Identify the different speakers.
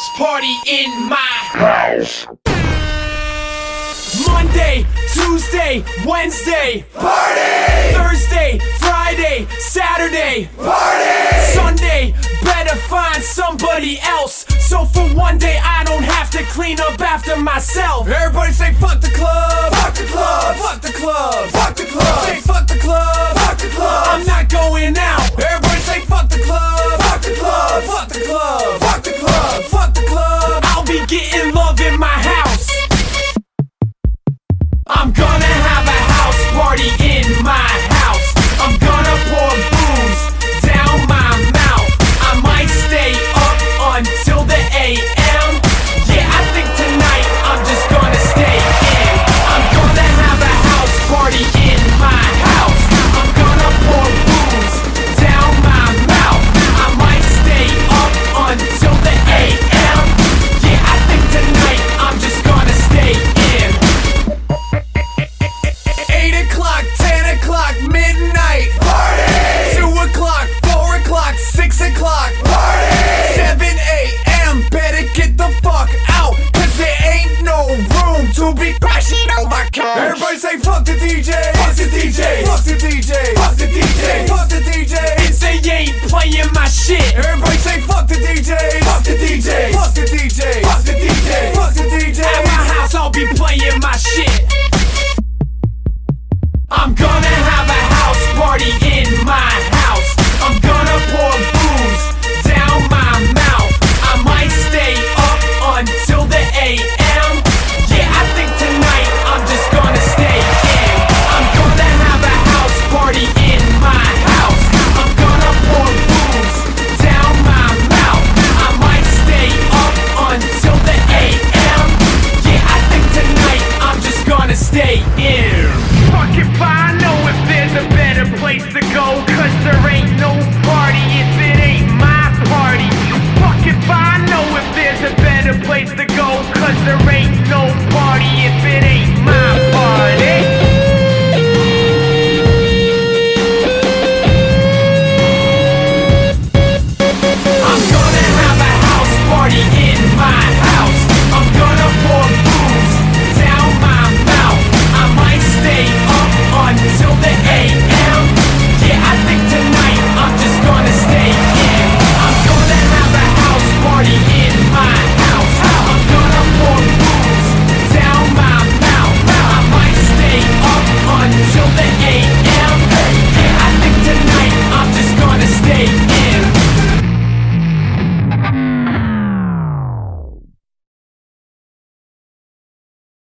Speaker 1: house party in my house. Monday, Tuesday, Wednesday, party! Thursday, Friday, Saturday, party! Sunday, better find somebody else, so for one day I don't have to clean up after myself. Everybody say fuck the club, fuck the club, fuck the club, fuck the club. Say fuck the club, fuck the club. I'm not going out. Everybody say fuck the club, fuck the club, fuck the club, fuck the club, fuck the club. I'll be getting love in my house. I'm gonna have a house party in my house. I'm gonna pour booze down my mouth. I might stay up until the AM. Yeah, I think tonight I'm just gonna stay in. I'm gonna have a house party in my house. I'm gonna pour booze down my mouth. I might stay up until the AM. Yeah, I think tonight I'm just gonna stay in. 8 o'clock, 10 o'clock, midnight, party! 2 o'clock, 4 o'clock, 6 o'clock, party! 7 a.m., better get the fuck out, cause there ain't no room to be crashing on my couch. Everybody say fuck the DJ, fuck the DJ, fuck the DJ, fuck the DJ, fuck the DJ. It's they ain't playing my shit. Everybody say fuck the DJ, fuck the DJ, fuck the DJ, fuck the DJ, fuck the DJ. At my house I'll be playing my shit.